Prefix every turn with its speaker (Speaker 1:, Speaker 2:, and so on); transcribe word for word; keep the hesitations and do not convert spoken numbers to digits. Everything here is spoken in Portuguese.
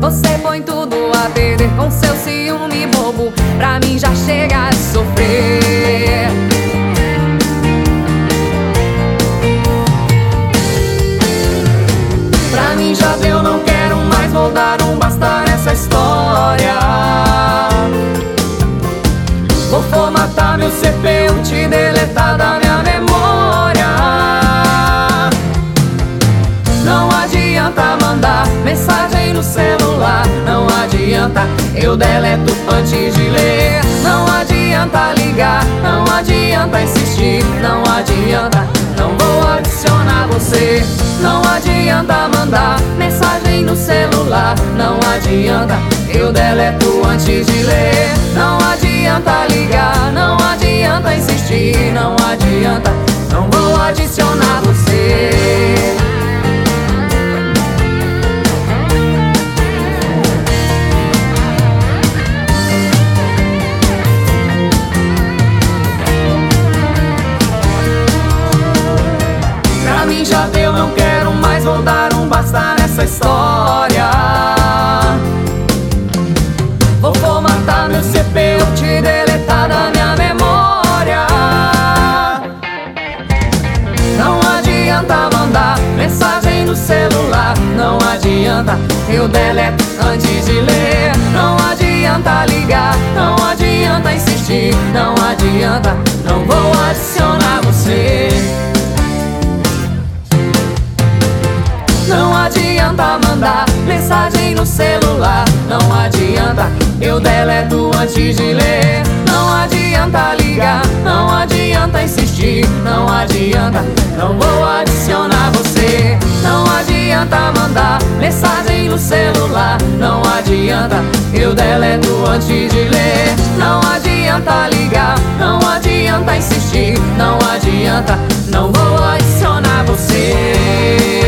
Speaker 1: Você põe tudo a perder com seu ciúme bobo. Pra mim já chega a sofrer. Pra mim já deu, não quero mais, vou dar um basta nessa história. Vou formatar meu C P U, te deletar da minha memória. Não adianta mandar mensagem no celular, não adianta, eu deleto antes de ler. Não adianta ligar, não adianta insistir, não adianta, não vou adicionar você. Não adianta mandar mensagem no celular, não adianta, eu deleto antes de ler. Não adianta ligar, não adianta insistir, não adianta, não vou adicionar você. Pra mim já deu, não quero mais, vou dar um basta nessa história. Vou formatar meu C P U, te deletar da minha memória. Não adianta mandar mensagem no celular, não adianta, eu deleto antes de ler. Não adianta ligar, não adianta insistir, não adianta, não vou adicionar você. Não adianta mandar mensagem no celular, não adianta, eu deleto antes de ler. Não adianta ligar, não adianta insistir, não adianta, não vou adicionar você. Não adianta mandar mensagem no celular, não adianta, eu deleto antes de ler. Não adianta ligar, não adianta insistir, não adianta, não vou adicionar você.